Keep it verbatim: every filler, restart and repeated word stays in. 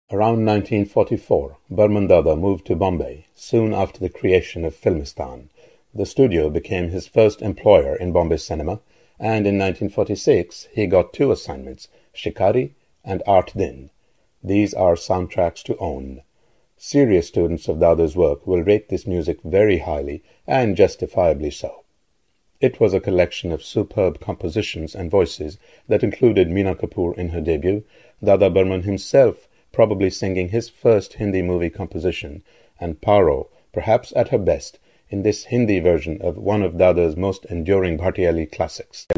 Around nineteen forty-four, Burman Dada moved to Bombay, soon after the creation of Filmistan. The studio became his first employer in Bombay cinema, and in nineteen forty-six he got two assignments, Shikari and Art Din. These are soundtracks to own. Serious students of Dada's work will rate this music very highly, and justifiably so. It was a collection of superb compositions and voices that included Meena Kapoor in her debut, Dada Burman himself probably singing his first Hindi movie composition, and Paro, perhaps at her best, in this Hindi version of one of Dada's most enduring Bhattiali classics.